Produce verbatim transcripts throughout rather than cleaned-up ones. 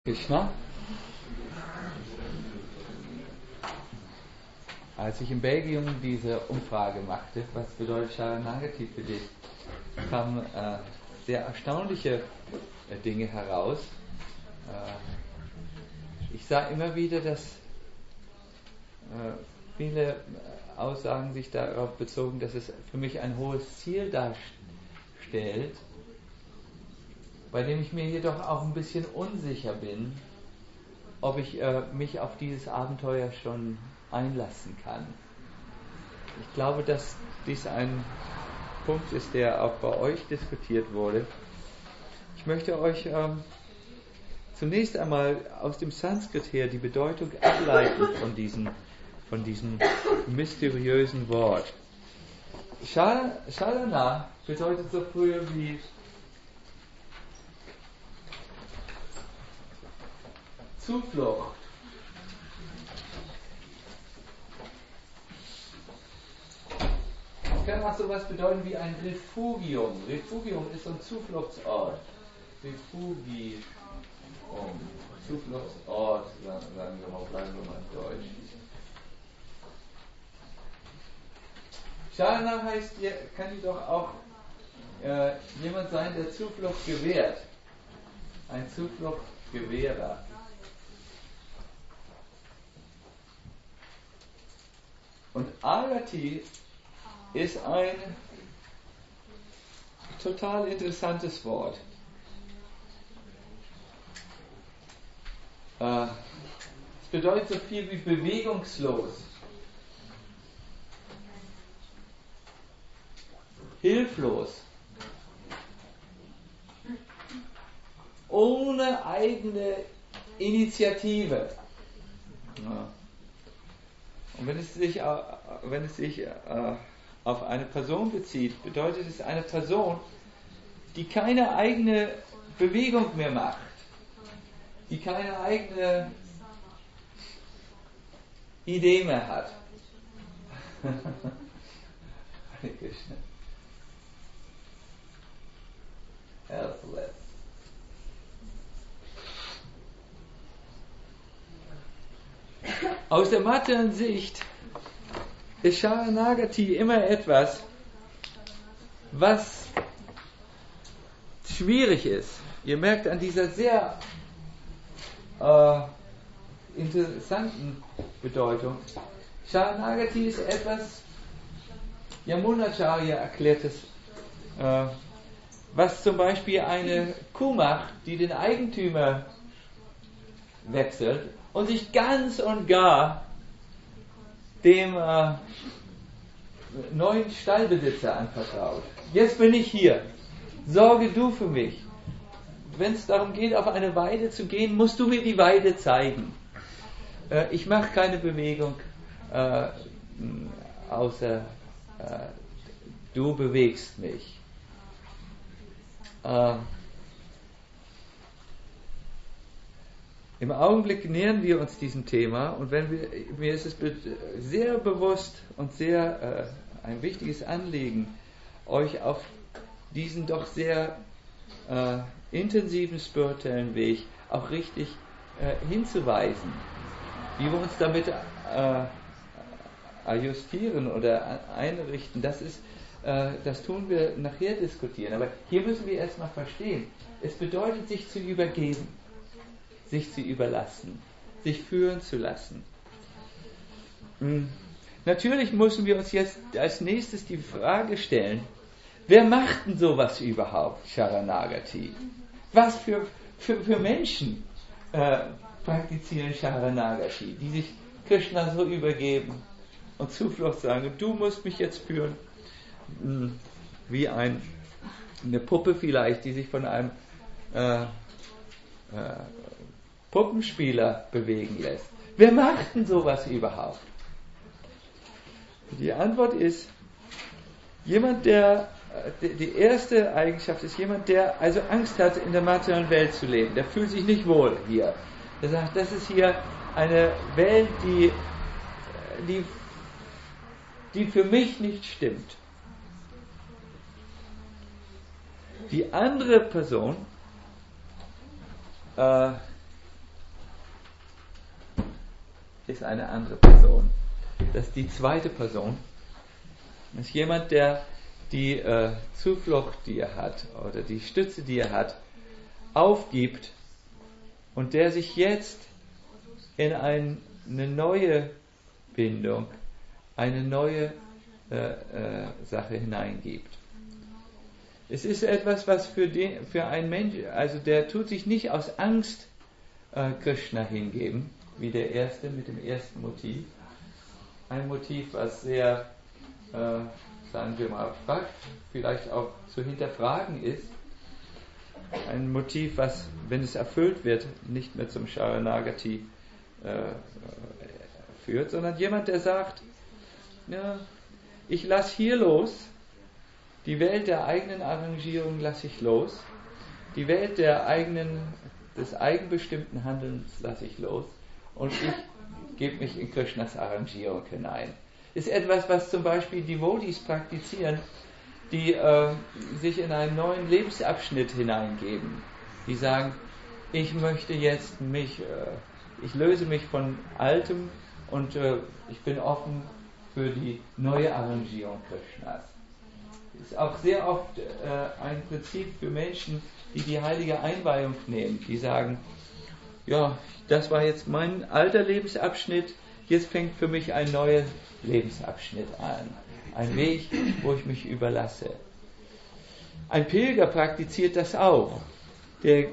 Krishna. Als ich in Belgien diese Umfrage machte, was bedeutet Sharanagati für dich, kamen äh, sehr erstaunliche äh, Dinge heraus. Äh, ich sah immer wieder, dass äh, viele Aussagen sich darauf bezogen, dass es für mich ein hohes Ziel darstellt, bei dem ich mir jedoch auch ein bisschen unsicher bin, ob ich äh, mich auf dieses Abenteuer schon einlassen kann. Ich glaube, dass dies ein Punkt ist, der auch bei euch diskutiert wurde. Ich möchte euch ähm, zunächst einmal aus dem Sanskrit her die Bedeutung ableiten von diesem, von diesem mysteriösen Wort. Sharana bedeutet so früher wie Zuflucht. Es kann auch so etwas bedeuten wie ein Refugium. Refugium ist so ein Zufluchtsort. Refugium. Zufluchtsort, sagen wir mal, bleiben wir mal in Deutsch. Sharana heißt, kann jedoch auch äh, jemand sein, der Zuflucht gewährt. Ein Zufluchtgewährer. Und Agati ist ein total interessantes Wort. Äh, es bedeutet so viel wie bewegungslos, hilflos, ohne eigene Initiative. Ja. Und wenn es sich, wenn es sich auf eine Person bezieht, bedeutet es eine Person, die keine eigene Bewegung mehr macht, die keine eigene Idee mehr hat. Helpless. Aus der materiellen Sicht ist Sharanagati immer etwas, was schwierig ist. Ihr merkt an dieser sehr äh, interessanten Bedeutung. Sharanagati ist etwas, Yamunacharya erklärt es, äh, was zum Beispiel eine Kuh macht, die den Eigentümer wechselt und sich ganz und gar dem äh, neuen Stallbesitzer anvertraut. Jetzt bin ich hier. Sorge du für mich. Wenn es darum geht, auf eine Weide zu gehen, musst du mir die Weide zeigen. Äh, ich mache keine Bewegung, äh, außer äh, du bewegst mich. Äh, Im Augenblick nähern wir uns diesem Thema und wenn wir, mir ist es be- sehr bewusst und sehr äh, ein wichtiges Anliegen, euch auf diesen doch sehr äh, intensiven spirituellen Weg auch richtig äh, hinzuweisen, wie wir uns damit äh, ajustieren oder einrichten. Das ist, äh, das tun wir nachher diskutieren. Aber hier müssen wir erstmal verstehen, es bedeutet, sich zu übergeben, sich zu überlassen, sich führen zu lassen. Hm. Natürlich müssen wir uns jetzt als nächstes die Frage stellen, wer macht denn sowas überhaupt, Sharanagati? Was für, für, für Menschen äh, praktizieren Sharanagati, die sich Krishna so übergeben und Zuflucht sagen, du musst mich jetzt führen, hm. wie ein, eine Puppe vielleicht, die sich von einem äh, äh, Puppenspieler bewegen lässt. Wer macht denn sowas überhaupt? Die Antwort ist, jemand, der, die erste Eigenschaft ist jemand, der also Angst hat, in der materiellen Welt zu leben. Der fühlt sich nicht wohl hier. Der sagt, das ist hier eine Welt, die, die, die für mich nicht stimmt. Die andere Person, äh, ist eine andere Person. Das ist die zweite Person. Das ist jemand, der die äh, Zuflucht, die er hat, oder die Stütze, die er hat, aufgibt und der sich jetzt in ein, eine neue Bindung, eine neue äh, äh, Sache hineingibt. Es ist etwas, was für, den, für einen Mensch, also der tut sich nicht aus Angst äh, Krishna hingeben, wie der erste mit dem ersten Motiv. Ein Motiv, was sehr, äh, sagen wir mal, abstrakt, vielleicht auch zu hinterfragen ist. Ein Motiv, was, wenn es erfüllt wird, nicht mehr zum Sharanagati äh, führt, sondern jemand, der sagt, ja, ich lasse hier los, die Welt der eigenen Arrangierung lasse ich los, die Welt der eigenen, des eigenbestimmten Handelns lasse ich los und ich gebe mich in Krishnas Arrangierung hinein. Ist etwas, was zum Beispiel Devotees praktizieren, die äh, sich in einen neuen Lebensabschnitt hineingeben. Die sagen, ich möchte jetzt mich, äh, ich löse mich von Altem und äh, ich bin offen für die neue Arrangierung Krishnas. Ist auch sehr oft äh, ein Prinzip für Menschen, die die heilige Einweihung nehmen. Die sagen, ja, das war jetzt mein alter Lebensabschnitt, jetzt fängt für mich ein neuer Lebensabschnitt an. Ein Weg, wo ich mich überlasse. Ein Pilger praktiziert das auch. Der,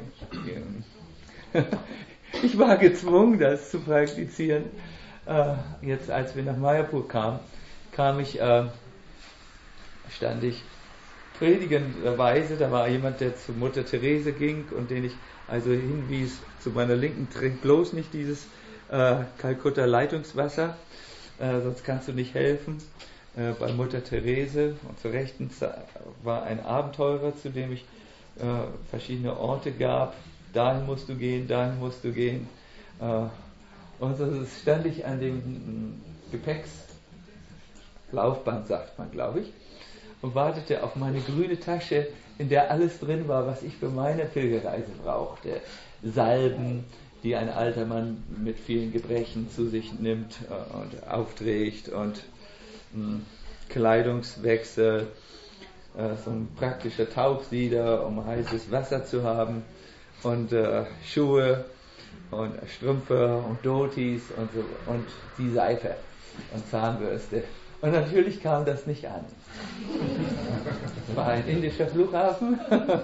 ich war gezwungen, das zu praktizieren. Äh, jetzt, als wir nach Mayapur kamen, kam ich, äh, stand ich predigenderweise, da war jemand, der zu Mutter Therese ging und den ich also hinwies, zu meiner Linken, trink bloß nicht dieses äh, Kalkutta Leitungswasser, äh, sonst kannst du nicht helfen. Äh, bei Mutter Therese und zur Rechten war ein Abenteurer, zu dem ich äh, verschiedene Orte gab. Dahin musst du gehen, dahin musst du gehen. Äh, und so stand ich an dem Gepäckslaufband, sagt man, glaube ich, und wartete auf meine grüne Tasche, in der alles drin war, was ich für meine Pilgerreise brauchte. Salben, die ein alter Mann mit vielen Gebrechen zu sich nimmt und aufträgt, und mh, Kleidungswechsel, äh, so ein praktischer Tauchsieder, um heißes Wasser zu haben, und äh, Schuhe und Strümpfe und Dhotis und so, und die Seife und Zahnbürste. Und natürlich kam das nicht an. Es war ein indischer Flughafen.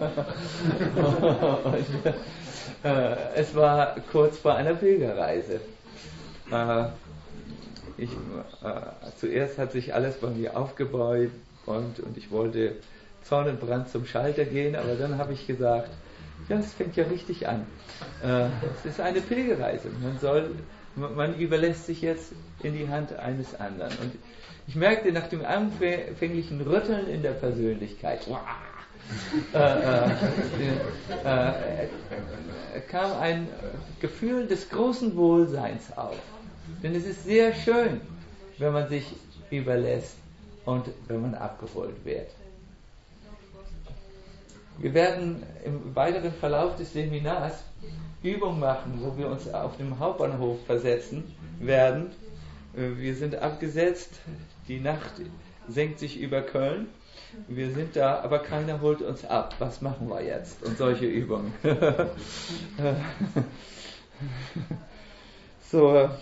Und, äh, es war kurz vor einer Pilgerreise. Äh, ich, äh, zuerst hat sich alles bei mir aufgebaut und, und ich wollte zornentbrannt zum Schalter gehen, aber dann habe ich gesagt, ja, es fängt ja richtig an. Äh, es ist eine Pilgerreise. Man soll, man überlässt sich jetzt in die Hand eines anderen. Und ich merkte nach dem anfänglichen Rütteln in der Persönlichkeit, äh, äh, äh, äh, kam ein Gefühl des großen Wohlseins auf. Denn es ist sehr schön, wenn man sich überlässt und wenn man abgeholt wird. Wir werden im weiteren Verlauf des Seminars Übungen machen, wo wir uns auf dem Hauptbahnhof versetzen werden. Wir sind abgesetzt, die Nacht senkt sich über Köln. Wir sind da, aber keiner holt uns ab. Was machen wir jetzt? Und solche Übungen. So, äh,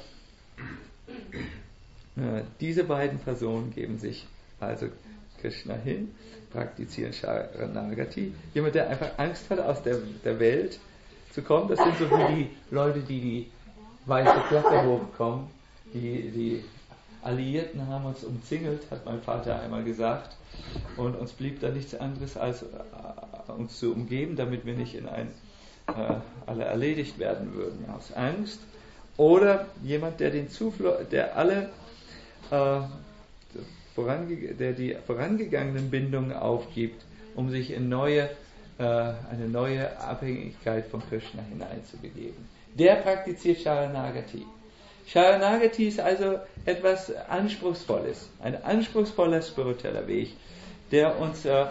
diese beiden Personen geben sich also Krishna hin, praktizieren Sharanagati. Jemand, der einfach Angst hat, aus der, der Welt zu kommen, das sind so wie die Leute, die die weiße Klappe hochkommen. Die, die Alliierten haben uns umzingelt, hat mein Vater einmal gesagt, und uns blieb da nichts anderes, als äh, uns zu umgeben, damit wir nicht in ein äh, alle erledigt werden würden aus Angst. Oder jemand, der den Zuflucht, der alle äh, vorange- der die vorangegangenen Bindungen aufgibt, um sich in neue, äh, eine neue Abhängigkeit von Krishna hineinzubegeben. Der praktiziert Sharanagati. Sharanagati ist also etwas Anspruchsvolles, ein anspruchsvoller spiritueller Weg, der uns äh,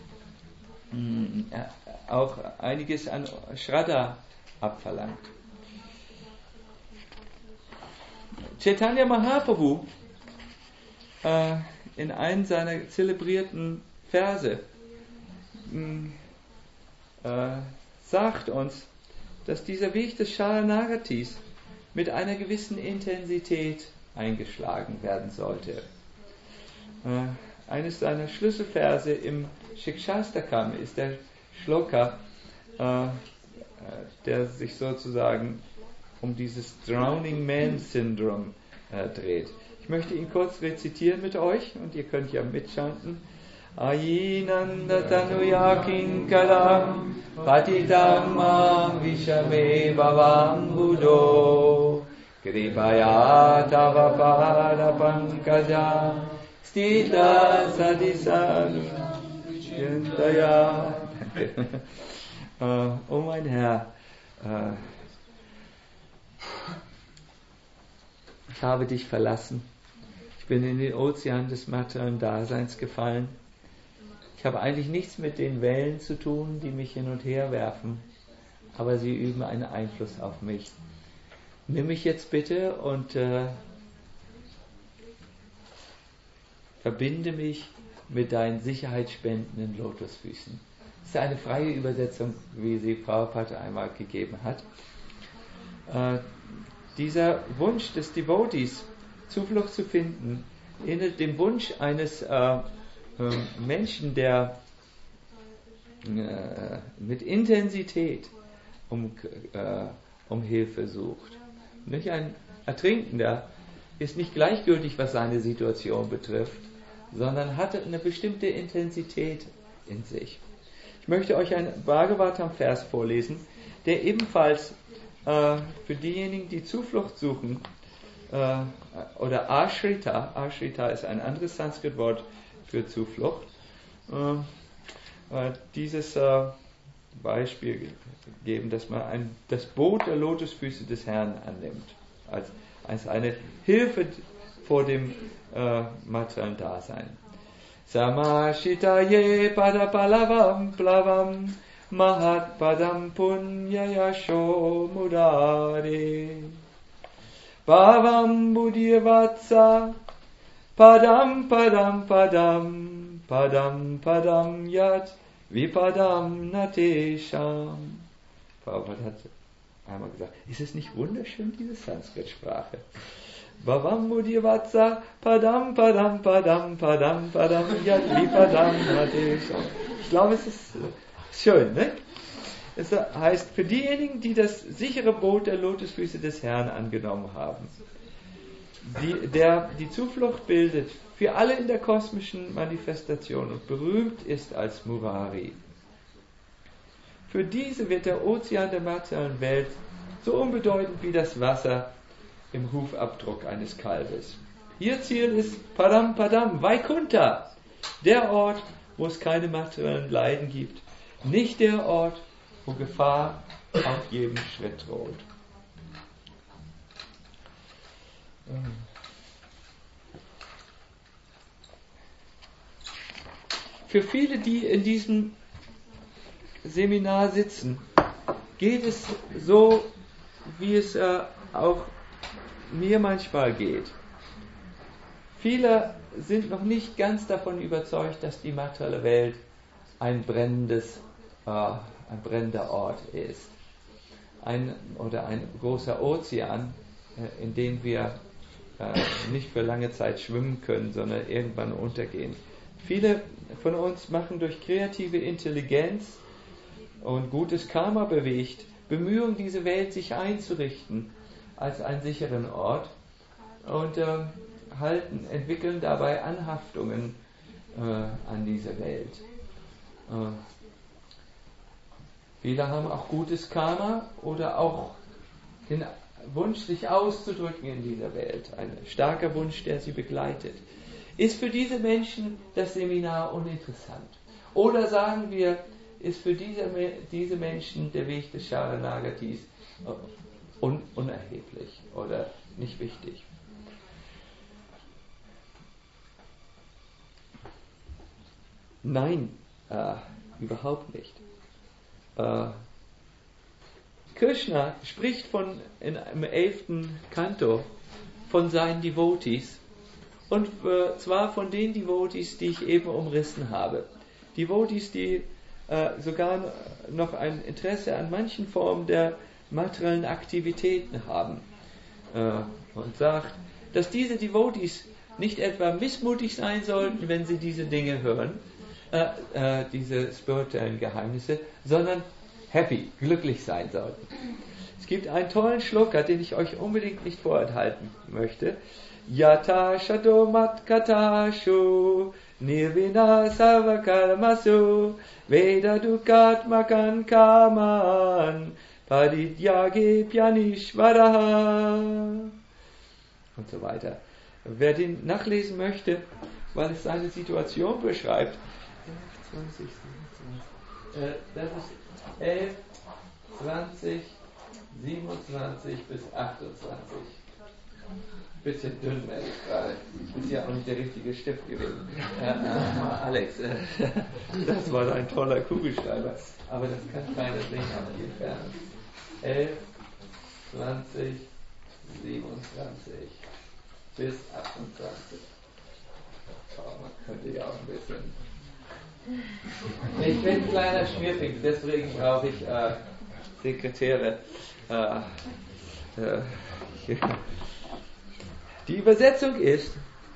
mh, auch einiges an Shraddha abverlangt. Chaitanya Mahaprabhu äh, in einem seiner zelebrierten Verse äh, sagt uns, dass dieser Weg des Sharanagatis mit einer gewissen Intensität eingeschlagen werden sollte. Äh, eines seiner Schlüsselverse im Shikshastakam ist der Shloka, äh, der sich sozusagen um dieses Drowning Man Syndrome äh, dreht. Ich möchte ihn kurz rezitieren mit euch und ihr könnt ja mitchanten. Ayinanda tanuya kinkala patitamma vishame bhavam buddho kripaya tava pada pankaja stita sadisanu chintaya. Oh mein Herr, uh, ich habe dich verlassen. Ich bin in den Ozean des materiellen Daseins gefallen. Ich habe eigentlich nichts mit den Wellen zu tun, die mich hin und her werfen, aber sie üben einen Einfluss auf mich. Nimm mich jetzt bitte und äh, verbinde mich mit deinen sicherheitsspendenden Lotusfüßen. Das ist eine freie Übersetzung, wie sie Prabhupada einmal gegeben hat. Äh, dieser Wunsch des Devotees, Zuflucht zu finden, ähnelt dem Wunsch eines äh, Menschen, der äh, mit Intensität um, äh, um Hilfe sucht. Nicht ein Ertrinkender ist nicht gleichgültig, was seine Situation betrifft, sondern hat eine bestimmte Intensität in sich. Ich möchte euch einen Bhagavatam-Vers vorlesen, der ebenfalls äh, für diejenigen, die Zuflucht suchen, äh, oder Ashrita, Ashrita ist ein anderes Sanskrit-Wort für Zuflucht, äh, dieses äh, Beispiel geben, dass man ein, das Boot der Lotusfüße des Herrn annimmt, als, als eine Hilfe vor dem äh, materiellen Dasein. Samashitaye padapalavam plavam mahat padam punyayasho mudare bhavam buddhivatsa padam padam padam padam padam yat vipadam natesham. Prabhupada hat einmal gesagt, ist es nicht wunderschön, diese Sanskrit-Sprache? Bhavam buddhivatsa padam padam padam padam padam yat vipadam natesham. Ich glaube, es ist schön, ne? Es heißt, für diejenigen, die das sichere Boot der Lotusfüße des Herrn angenommen haben, die, der die Zuflucht bildet für alle in der kosmischen Manifestation und berühmt ist als Murari. Für diese wird der Ozean der materiellen Welt so unbedeutend wie das Wasser im Hufabdruck eines Kalbes. Ihr Ziel ist Padam Padam, Vaikuntha, der Ort, wo es keine materiellen Leiden gibt, nicht der Ort, wo Gefahr auf jedem Schritt droht. Für viele, die in diesem Seminar sitzen, geht es so, wie es äh, auch mir manchmal geht. Viele sind noch nicht ganz davon überzeugt, dass die materielle Welt ein brennendes, äh, ein brennender Ort ist. Ein, oder ein großer Ozean, äh, in dem wir äh, nicht für lange Zeit schwimmen können, sondern irgendwann untergehen. Viele von uns machen durch kreative Intelligenz und gutes Karma bewegt, Bemühungen, diese Welt sich einzurichten als einen sicheren Ort und äh, halten, entwickeln dabei Anhaftungen äh, an diese Welt. Äh, viele haben auch gutes Karma oder auch den Wunsch, sich auszudrücken in dieser Welt. Ein starker Wunsch, der sie begleitet. Ist für diese Menschen das Seminar uninteressant? Oder sagen wir, ist für diese, diese Menschen der Weg des Sharanagatis un, unerheblich oder nicht wichtig? Nein, äh, überhaupt nicht. Äh, Krishna spricht von in, im elften Kanto von seinen Devotees. Und äh, zwar von den Devotees, die ich eben umrissen habe. Devotees, die äh, sogar noch ein Interesse an manchen Formen der materiellen Aktivitäten haben. Äh, und sagt, dass diese Devotees nicht etwa missmutig sein sollten, wenn sie diese Dinge hören, äh, äh, diese spirituellen Geheimnisse, sondern happy, glücklich sein sollten. Es gibt einen tollen Shloka, den ich euch unbedingt nicht vorenthalten möchte. Yata shadomat katashu nirvina sarvakarmasu veda dukat makan kaman padityage pyanishvaraha und so weiter. Wer den nachlesen möchte, weil es seine Situation beschreibt, zwanzig, äh, das ist elf, zwanzig, siebenundzwanzig bis achtundzwanzig. Bisschen dünn, werde ich gerade. Ist ja auch nicht der richtige Stift gewesen. Äh, äh, Alex, äh, das war ein toller Kugelschreiber. Aber das kann keiner sehen auf die Entfernung. elf, zwanzig, siebenundzwanzig bis achtundzwanzig. Oh, man könnte ja auch ein bisschen. Ich bin ein kleiner Schmierfink, deswegen brauche ich äh, Sekretäre. Äh, äh, Die Übersetzung ist: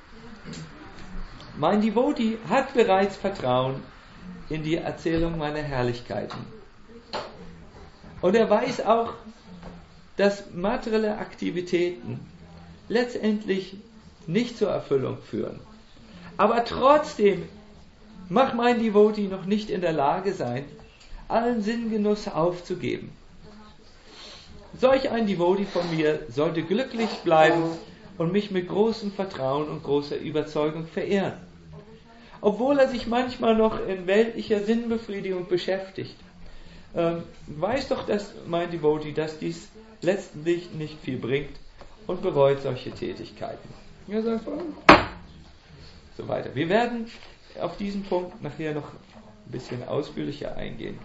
Mein Devotee hat bereits Vertrauen in die Erzählung meiner Herrlichkeiten. Und er weiß auch, dass materielle Aktivitäten letztendlich nicht zur Erfüllung führen. Aber trotzdem mag mein Devotee noch nicht in der Lage sein, allen Sinngenuss aufzugeben. Solch ein Devotee von mir sollte glücklich bleiben und mich mit großem Vertrauen und großer Überzeugung verehren. Obwohl er sich manchmal noch in weltlicher Sinnbefriedigung beschäftigt, ähm, weiß doch dass mein Devotee, dass dies letztendlich nicht viel bringt und bereut solche Tätigkeiten. Ja, sagt man. So weiter. Wir werden auf diesen Punkt nachher noch ein bisschen ausführlicher eingehen.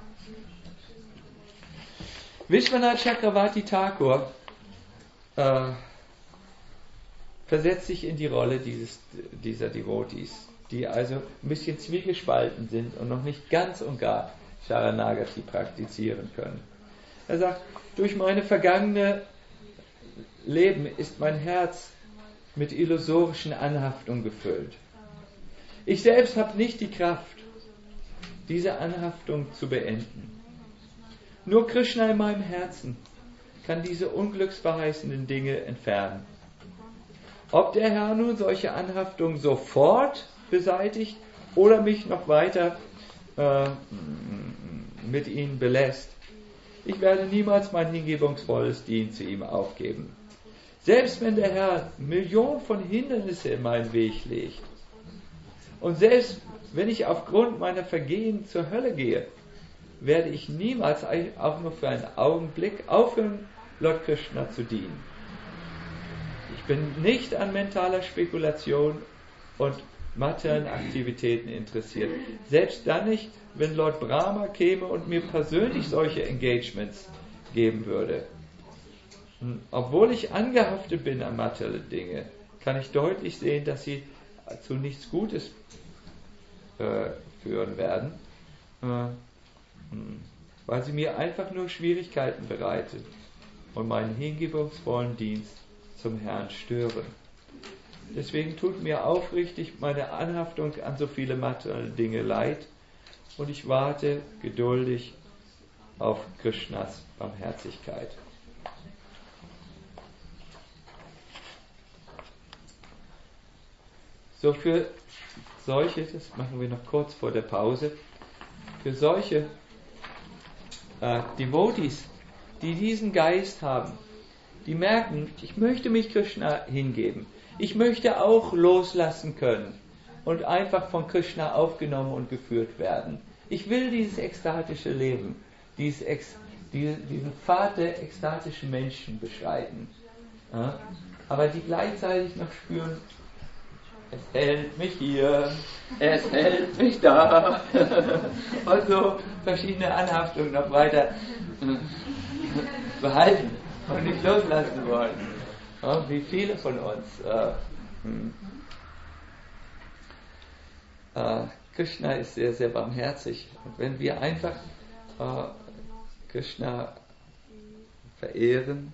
Vishwanath Chakravarti Thakur äh, versetzt sich in die Rolle dieses, dieser Devotees, die also ein bisschen zwiegespalten sind und noch nicht ganz und gar Sharanagati praktizieren können. Er sagt, durch meine vergangene Leben ist mein Herz mit illusorischen Anhaftungen gefüllt. Ich selbst habe nicht die Kraft, diese Anhaftung zu beenden. Nur Krishna in meinem Herzen kann diese unglücksverheißenden Dinge entfernen. Ob der Herr nun solche Anhaftungen sofort beseitigt oder mich noch weiter äh, mit ihnen belässt, ich werde niemals mein hingebungsvolles Dienen zu ihm aufgeben. Selbst wenn der Herr Millionen von Hindernissen in meinen Weg legt und selbst wenn ich aufgrund meiner Vergehen zur Hölle gehe, werde ich niemals auch nur für einen Augenblick aufhören, Lord Krishna zu dienen. Ich bin nicht an mentaler Spekulation und materiellen Aktivitäten interessiert. Selbst dann nicht, wenn Lord Brahma käme und mir persönlich solche Engagements geben würde. Obwohl ich angehaftet bin an materielle Dinge, kann ich deutlich sehen, dass sie zu nichts Gutes äh, führen werden, äh, weil sie mir einfach nur Schwierigkeiten bereiten und meinen hingebungsvollen Dienst zum Herrn stören. Deswegen tut mir aufrichtig meine Anhaftung an so viele materielle Dinge leid und ich warte geduldig auf Krishnas Barmherzigkeit. So, für solche, das machen wir noch kurz vor der Pause, für solche äh, Devotees, die diesen Geist haben, die merken, ich möchte mich Krishna hingeben, ich möchte auch loslassen können und einfach von Krishna aufgenommen und geführt werden. Ich will dieses ekstatische Leben, dieses Ex, die, diesen Pfad der ekstatischen Menschen beschreiten. Ja? Aber die gleichzeitig noch spüren, es hält mich hier, es hält mich da. Und so verschiedene Anhaftungen noch weiter behalten und nicht loslassen wollen. Ja, wie viele von uns. Äh, hm. äh, Krishna ist sehr, sehr barmherzig. Und wenn wir einfach äh, Krishna verehren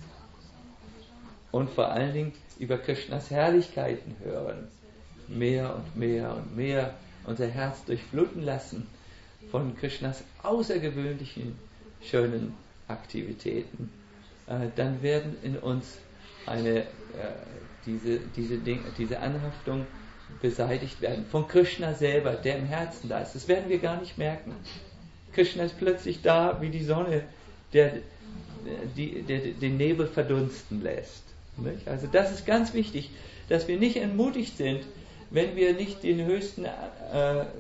und vor allen Dingen über Krishnas Herrlichkeiten hören, mehr und mehr und mehr unser Herz durchfluten lassen von Krishnas außergewöhnlichen, schönen Aktivitäten, äh, dann werden in uns eine, äh, diese, diese, Ding, diese Anhaftung beseitigt werden. Von Krishna selber, der im Herzen da ist. Das werden wir gar nicht merken. Krishna ist plötzlich da wie die Sonne, der, die, der den Nebel verdunsten lässt. Nicht? Also das ist ganz wichtig, dass wir nicht entmutigt sind, wenn wir nicht den höchsten äh, äh,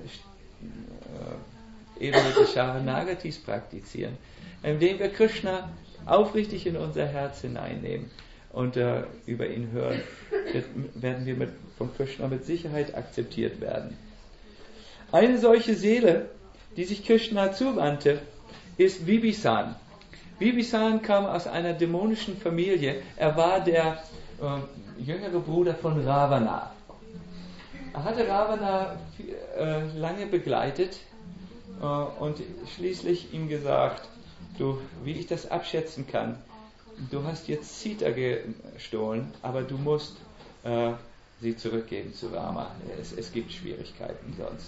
Ebene des Sharanagatis praktizieren, indem wir Krishna aufrichtig in unser Herz hineinnehmen und äh, über ihn hören, werden wir mit, von Krishna mit Sicherheit akzeptiert werden. Eine solche Seele, die sich Krishna zuwandte, ist Vibhisan. Vibhisan kam aus einer dämonischen Familie. Er war der äh, jüngere Bruder von Ravana. Er hatte Ravana äh, lange begleitet äh, und schließlich ihm gesagt, du, wie ich das abschätzen kann, du hast jetzt Sita gestohlen, aber du musst äh, sie zurückgeben zu Rama. Es, es gibt Schwierigkeiten sonst.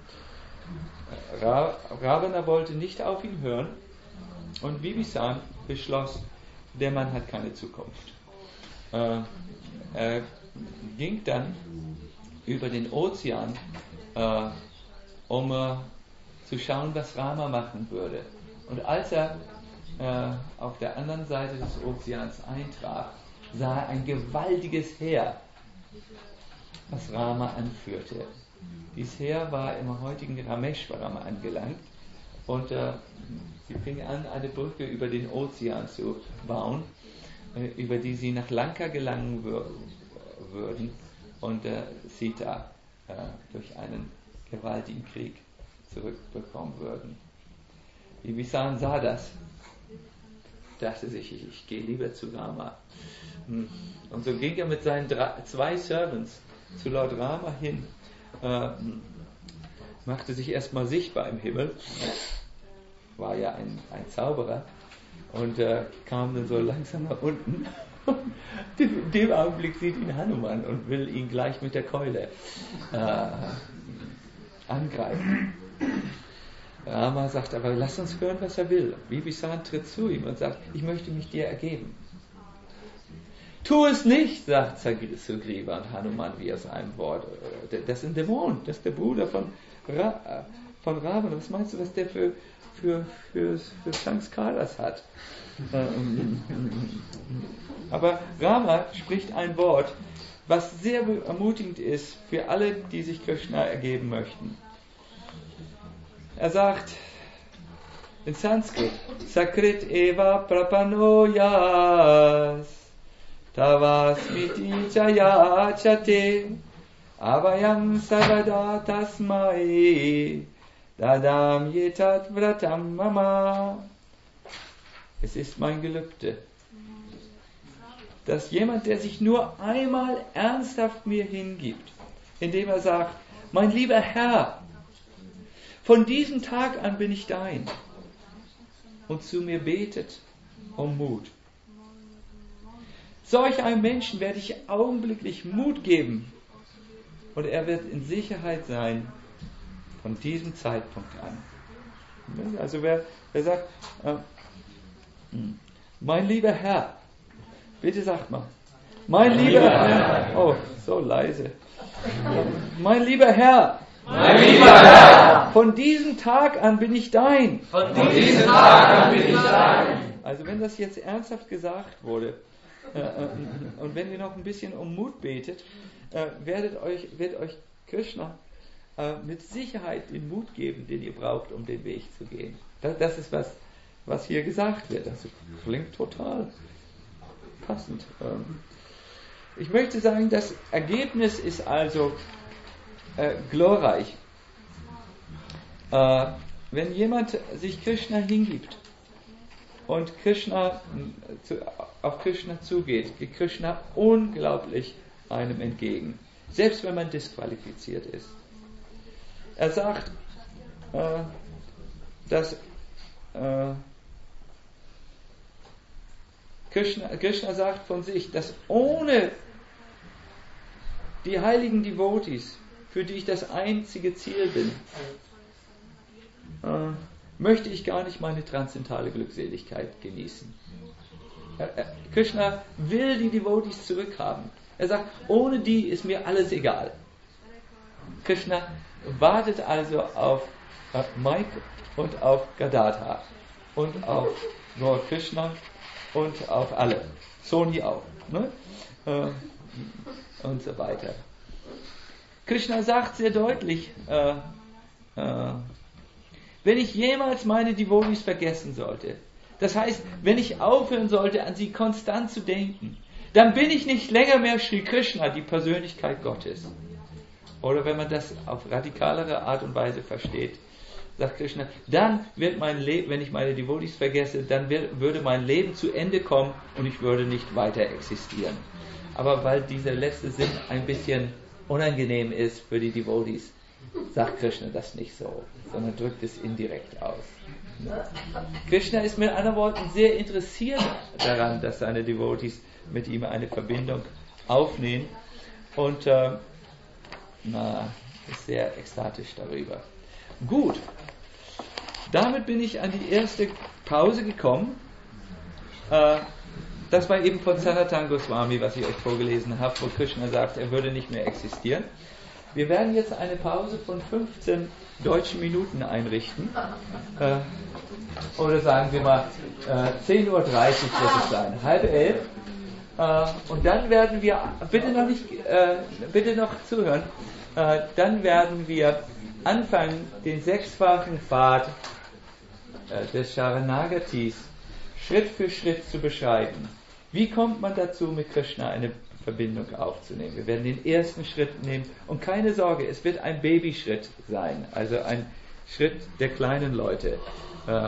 Ra- Ravana wollte nicht auf ihn hören und Vibhisan beschloss, der Mann hat keine Zukunft. Äh, er ging dann über den Ozean, äh, um äh, zu schauen, was Rama machen würde. Und als er äh, auf der anderen Seite des Ozeans eintraf, sah er ein gewaltiges Heer, was Rama anführte. Dieses Heer war im heutigen Rameshwaram angelangt und äh, sie fing an, eine Brücke über den Ozean zu bauen, äh, über die sie nach Lanka gelangen wür- würden und äh, Sita äh, durch einen gewaltigen Krieg zurückbekommen würden. Vibhisan sah das, dachte sich, ich, ich gehe lieber zu Rama. Und so ging er mit seinen drei, zwei Servants zu Lord Rama hin, äh, machte sich erstmal sichtbar im Himmel, war ja ein, ein Zauberer, und äh, kam dann so langsam nach unten. In dem Augenblick sieht ihn Hanuman und will ihn gleich mit der Keule äh, angreifen. Rama sagt aber, lass uns hören, was er will. Vibhisan tritt zu ihm und sagt, ich möchte mich dir ergeben. Tu es nicht, sagt Sugriva und Hanuman wie aus einem Wort. Das ist ein Dämon, das ist der Bruder von, Ra- von Ravana. Was meinst du, was der für, für, für, für Sanskaras hat? Aber Rama spricht ein Wort, was sehr ermutigend ist für alle, die sich Krishna ergeben möchten. Er sagt in Sanskrit, Sakrit eva prapanoyas tavasmiti chayachate avayam savada tasmai dadam yetat vratam mama. Es ist mein Gelübde, dass jemand, der sich nur einmal ernsthaft mir hingibt, indem er sagt, mein lieber Herr, von diesem Tag an bin ich dein, und zu mir betet um Mut. Solch einem Menschen werde ich augenblicklich Mut geben, und er wird in Sicherheit sein von diesem Zeitpunkt an. Also wer, wer sagt, äh, mein lieber Herr, bitte sagt mal, mein lieber Herr, oh, so leise, mein lieber Herr, Mein lieber Herr, von diesem Tag an bin ich dein. von diesem Tag an bin ich dein. Also wenn das jetzt ernsthaft gesagt wurde, äh, äh, und wenn ihr noch ein bisschen um Mut betet, äh, werdet euch, wird euch Krishna äh, mit Sicherheit den Mut geben, den ihr braucht, um den Weg zu gehen. Das, das ist was, was hier gesagt wird. Das klingt total passend. Ähm, ich möchte sagen, das Ergebnis ist also Äh, glorreich. Äh, wenn jemand sich Krishna hingibt und Krishna zu, auf Krishna zugeht, geht Krishna unglaublich einem entgegen. Selbst wenn man disqualifiziert ist. Er sagt, äh, dass äh, Krishna, Krishna sagt von sich, dass ohne die heiligen Devotees, für die ich das einzige Ziel bin, äh, möchte ich gar nicht meine transzendentale Glückseligkeit genießen. Äh, äh, Krishna will die Devotees zurückhaben. Er sagt, ohne die ist mir alles egal. Krishna wartet also auf äh, Mike und auf Gadadhar und auf Lord Krishna und auf alle. Sony auch. Ne? Äh, und so weiter. Krishna sagt sehr deutlich, äh, äh, wenn ich jemals meine Devotees vergessen sollte, das heißt, wenn ich aufhören sollte, an sie konstant zu denken, dann bin ich nicht länger mehr Sri Krishna, die Persönlichkeit Gottes. Oder wenn man das auf radikalere Art und Weise versteht, sagt Krishna, dann wird mein Leben, wenn ich meine Devotees vergesse, dann wird, würde mein Leben zu Ende kommen und ich würde nicht weiter existieren. Aber weil dieser letzte Sinn ein bisschen unangenehm ist für die Devotees, sagt Krishna das nicht so, sondern drückt es indirekt aus. Krishna ist mit anderen Worten sehr interessiert daran, dass seine Devotees mit ihm eine Verbindung aufnehmen und äh, na, ist sehr ekstatisch darüber. Gut, damit bin ich an die erste Pause gekommen. Äh, das war eben von Sanatana Goswami, was ich euch vorgelesen habe, wo Krishna sagt, er würde nicht mehr existieren. Wir werden jetzt eine Pause von fünfzehn deutschen Minuten einrichten. Äh, oder sagen wir mal, äh, zehn Uhr dreißig wird es sein, halb elf. Äh, und dann werden wir, bitte noch nicht, äh, bitte noch zuhören, äh, dann werden wir anfangen, den sechsfachen Pfad äh, des Sharanagatis Schritt für Schritt zu beschreiben. Wie kommt man dazu, mit Krishna eine Verbindung aufzunehmen? Wir werden den ersten Schritt nehmen und keine Sorge, es wird ein Babyschritt sein, also ein Schritt der kleinen Leute. Äh,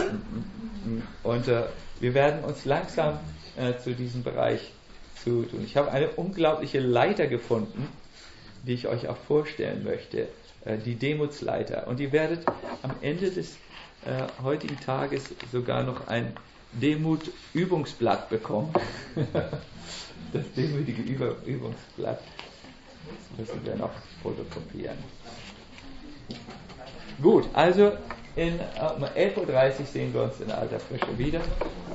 und äh, wir werden uns langsam äh, zu diesem Bereich zutun. Ich habe eine unglaubliche Leiter gefunden, die ich euch auch vorstellen möchte, äh, die Demutsleiter. Und ihr werdet am Ende des äh, heutigen Tages sogar noch ein Demut-Übungsblatt bekommen. Das demütige Üb- Übungsblatt. Das müssen wir noch fotokopieren. Gut, also in, um elf Uhr dreißig sehen wir uns in alter Frische wieder.